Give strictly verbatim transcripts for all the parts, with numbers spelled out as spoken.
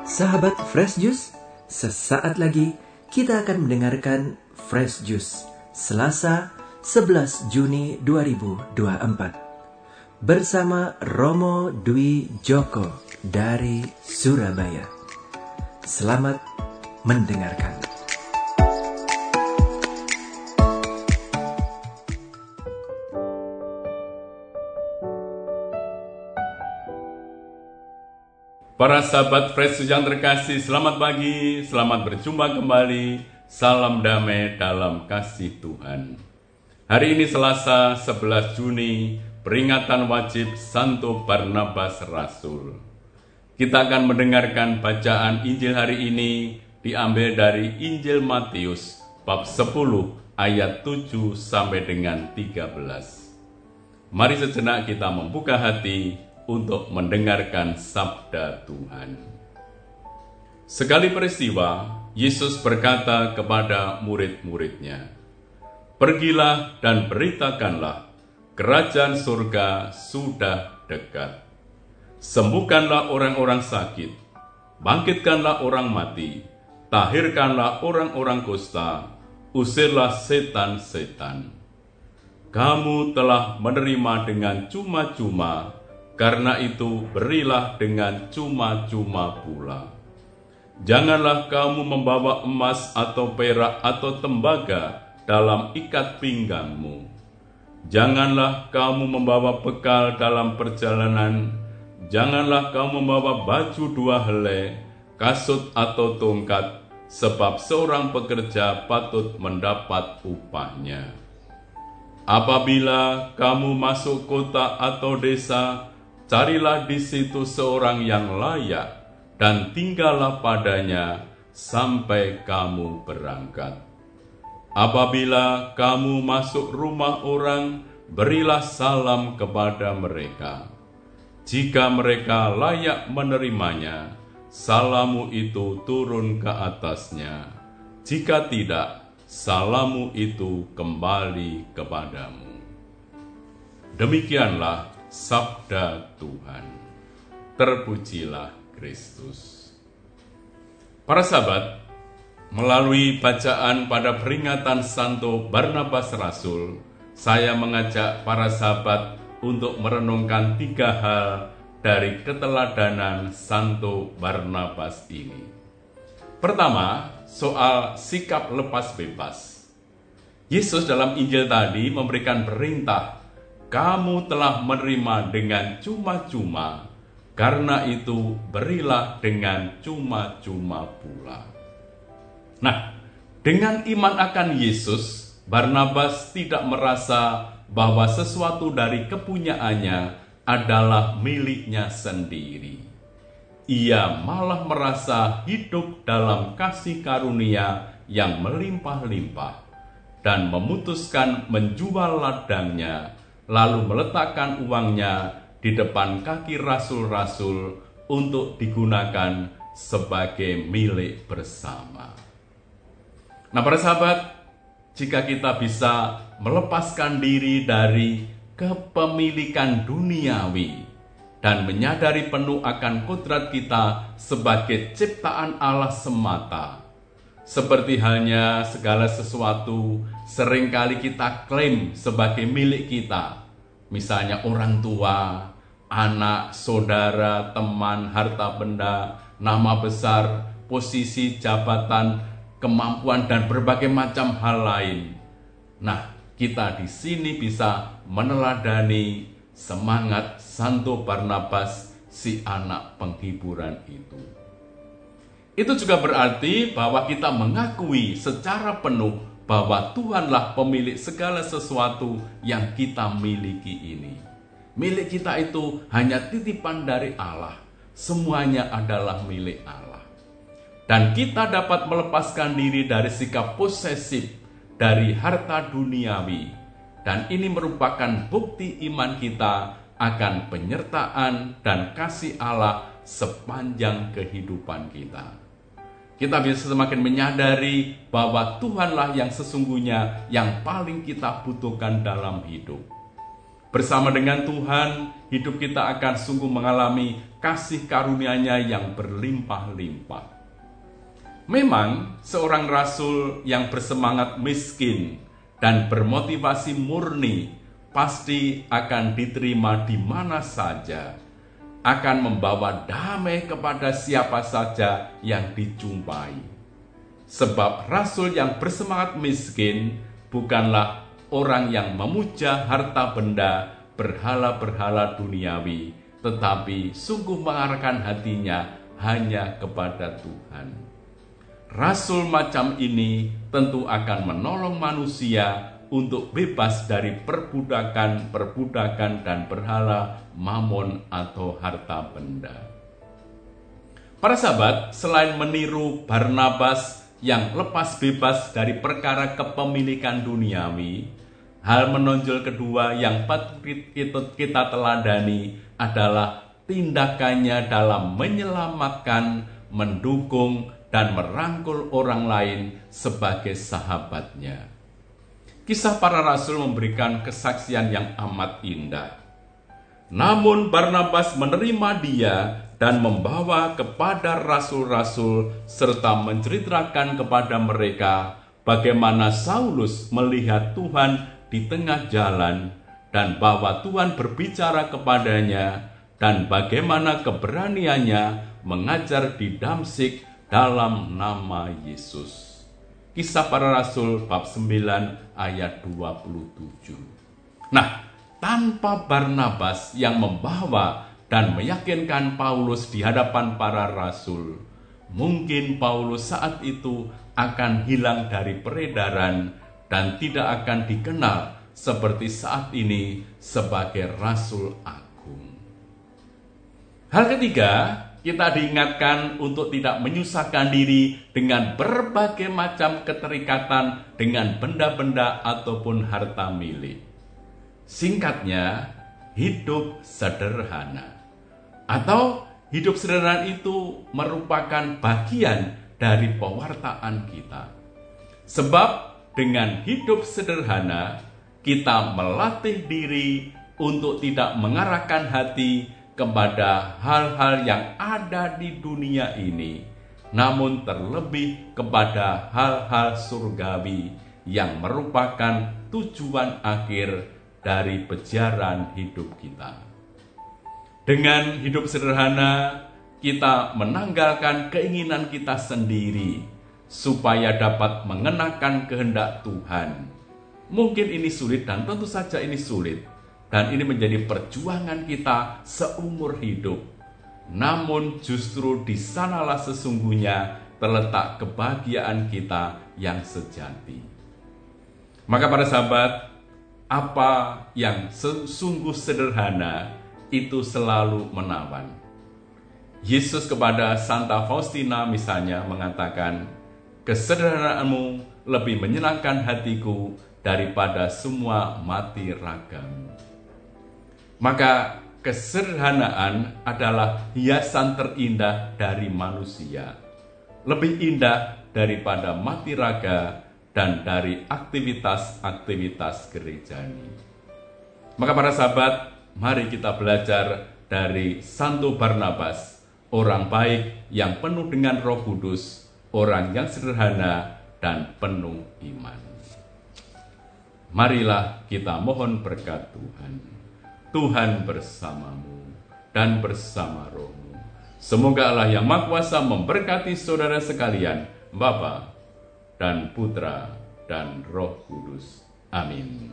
Sahabat Fresh Juice, sesaat lagi kita akan mendengarkan Fresh Juice Selasa sebelas Juni dua ribu dua puluh empat bersama Romo Dwi Joko dari Surabaya. Selamat mendengarkan. Para sahabat Fresh Juice yang terkasih, selamat pagi, selamat berjumpa kembali. Salam damai dalam kasih Tuhan. Hari ini Selasa sebelas Juni, peringatan wajib Santo Barnabas Rasul. Kita akan mendengarkan bacaan Injil hari ini diambil dari Injil Matius bab sepuluh ayat tujuh sampai dengan tiga belas. Mari sejenak kita membuka hati untuk mendengarkan sabda Tuhan. Sekali peristiwa, Yesus berkata kepada murid-muridnya, "Pergilah dan beritakanlah, kerajaan surga sudah dekat. Sembuhkanlah orang-orang sakit, bangkitkanlah orang mati, tahirkanlah orang-orang kusta, usirlah setan-setan. Kamu telah menerima dengan cuma-cuma, karena itu berilah dengan cuma-cuma pula. Janganlah kamu membawa emas atau perak atau tembaga dalam ikat pinggangmu. Janganlah kamu membawa bekal dalam perjalanan. Janganlah kamu membawa baju dua helai, kasut atau tongkat, sebab seorang pekerja patut mendapat upahnya. Apabila kamu masuk kota atau desa, carilah di situ seorang yang layak dan tinggallah padanya sampai kamu berangkat. Apabila kamu masuk rumah orang, berilah salam kepada mereka. Jika mereka layak menerimanya, salammu itu turun ke atasnya. Jika tidak, salammu itu kembali kepadamu." Demikianlah sabda Tuhan. Terpujilah Kristus. Para sahabat, melalui bacaan pada peringatan Santo Barnabas Rasul, saya mengajak para sahabat untuk merenungkan tiga hal dari keteladanan Santo Barnabas ini. Pertama, soal sikap lepas bebas. Yesus dalam Injil tadi memberikan perintah, "Kamu telah menerima dengan cuma-cuma, karena itu berilah dengan cuma-cuma pula." Nah, dengan iman akan Yesus, Barnabas tidak merasa bahwa sesuatu dari kepunyaannya adalah miliknya sendiri. Ia malah merasa hidup dalam kasih karunia yang melimpah-limpah dan memutuskan menjual ladangnya, lalu meletakkan uangnya di depan kaki rasul-rasul untuk digunakan sebagai milik bersama. Nah, para sahabat, jika kita bisa melepaskan diri dari kepemilikan duniawi dan menyadari penuh akan kodrat kita sebagai ciptaan Allah semata, seperti halnya segala sesuatu seringkali kita klaim sebagai milik kita, misalnya orang tua, anak, saudara, teman, harta benda, nama besar, posisi, jabatan, kemampuan, dan berbagai macam hal lain. Nah, kita di sini bisa meneladani semangat Santo Barnabas, si anak penghiburan itu. Itu juga berarti bahwa kita mengakui secara penuh bahwa Tuhanlah pemilik segala sesuatu yang kita miliki ini. Milik kita itu hanya titipan dari Allah. Semuanya adalah milik Allah. Dan kita dapat melepaskan diri dari sikap posesif dari harta duniawi. Dan ini merupakan bukti iman kita akan penyertaan dan kasih Allah sepanjang kehidupan kita. Kita bisa semakin menyadari bahwa Tuhanlah yang sesungguhnya yang paling kita butuhkan dalam hidup. Bersama dengan Tuhan, hidup kita akan sungguh mengalami kasih karunia-Nya yang berlimpah-limpah. Memang seorang rasul yang bersemangat miskin dan bermotivasi murni pasti akan diterima di mana saja, akan membawa damai kepada siapa saja yang dijumpai. Sebab rasul yang bersemangat miskin bukanlah orang yang memuja harta benda, berhala-berhala duniawi, tetapi sungguh mengarahkan hatinya hanya kepada Tuhan. Rasul macam ini tentu akan menolong manusia untuk bebas dari perbudakan-perbudakan dan berhala, mamon atau harta benda. Para sahabat, selain meniru Barnabas yang lepas bebas dari perkara kepemilikan duniawi, hal menonjol kedua yang patut kita teladani adalah tindakannya dalam menyelamatkan, mendukung, dan merangkul orang lain sebagai sahabatnya. Kisah para rasul memberikan kesaksian yang amat indah. Namun Barnabas menerima dia dan membawa kepada rasul-rasul serta menceritakan kepada mereka bagaimana Saulus melihat Tuhan di tengah jalan dan bahwa Tuhan berbicara kepadanya dan bagaimana keberaniannya mengajar di Damsyik dalam nama Yesus. Kisah para Rasul bab sembilan ayat dua puluh tujuh. Nah, tanpa Barnabas yang membawa dan meyakinkan Paulus di hadapan para rasul, mungkin Paulus saat itu akan hilang dari peredaran dan tidak akan dikenal seperti saat ini sebagai Rasul Agung. Hal ketiga, kita diingatkan untuk tidak menyusahkan diri dengan berbagai macam keterikatan dengan benda-benda ataupun harta milik. Singkatnya, hidup sederhana. Atau hidup sederhana itu merupakan bagian dari pewartaan kita. Sebab dengan hidup sederhana, kita melatih diri untuk tidak mengarahkan hati kepada hal-hal yang ada di dunia ini, namun terlebih kepada hal-hal surgawi yang merupakan tujuan akhir dari pejaran hidup kita. Dengan hidup sederhana, kita menanggalkan keinginan kita sendiri supaya dapat mengenakan kehendak Tuhan. Mungkin ini sulit dan tentu saja ini sulit. Dan ini menjadi perjuangan kita seumur hidup. Namun justru di sanalah sesungguhnya terletak kebahagiaan kita yang sejati. Maka para sahabat, apa yang sungguh sederhana itu selalu menawan. Yesus kepada Santa Faustina misalnya mengatakan, kesederhanaanmu lebih menyenangkan hatiku daripada semua mati ragamu. Maka kesederhanaan adalah hiasan terindah dari manusia, lebih indah daripada mati raga dan dari aktivitas-aktivitas gerejani. Maka para sahabat, mari kita belajar dari Santo Barnabas, orang baik yang penuh dengan Roh Kudus, orang yang sederhana dan penuh iman. Marilah kita mohon berkat Tuhan. Tuhan bersamamu dan bersama rohmu. Semoga Allah yang Maha Kuasa memberkati saudara sekalian, Bapa dan Putra dan Roh Kudus. Amin.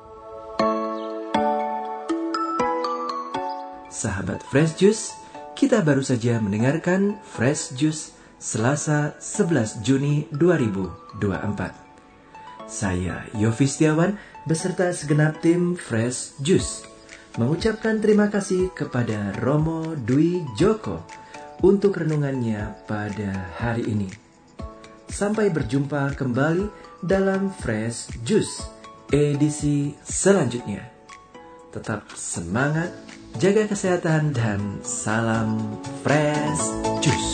Sahabat Fresh Juice, kita baru saja mendengarkan Fresh Juice Selasa sebelas Juni dua ribu dua puluh empat. Saya Yofi Setiawan beserta segenap tim Fresh Juice mengucapkan terima kasih kepada Romo Dwi Joko untuk renungannya pada hari ini. Sampai berjumpa kembali dalam Fresh Juice edisi selanjutnya. Tetap semangat, jaga kesehatan, dan salam Fresh Juice.